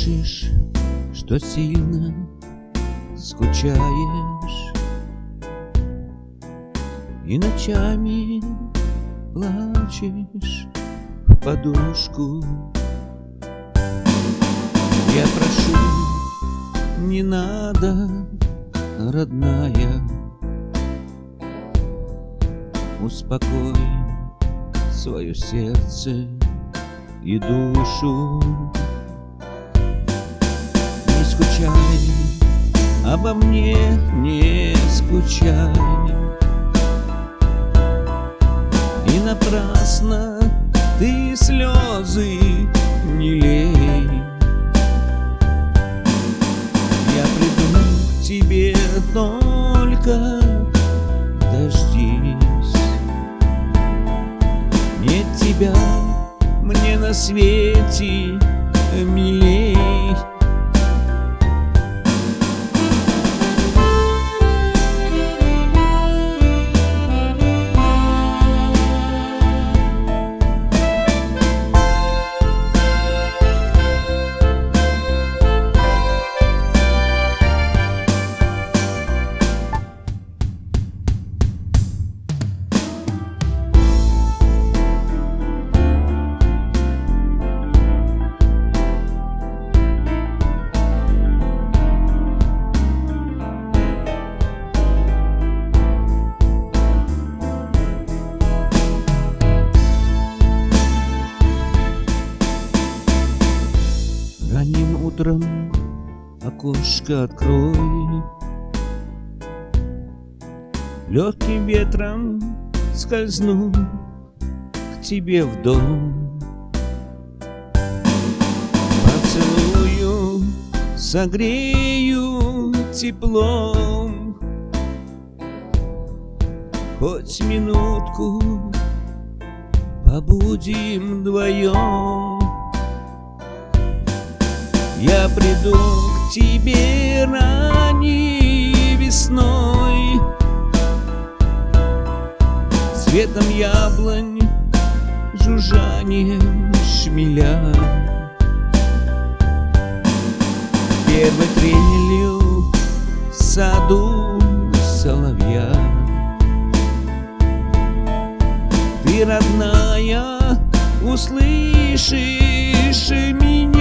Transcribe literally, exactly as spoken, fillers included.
Пишешь, что сильно скучаешь, и ночами плачешь в подушку. Я прошу, не надо, родная, успокой свое сердце и душу. Не скучай, обо мне не скучай, и напрасно ты слезы не лей. Я приду к тебе, только дождись. Нет тебя мне на свете милей. Ранним утром окошко открой, легким ветром скользну к тебе в дом. Поцелую, согрею теплом, хоть минутку побудем вдвоем. Я приду к тебе ранней весной, цветом яблонь, жужжанием шмеля, первой трелью в саду соловья. Ты, родная, услышишь меня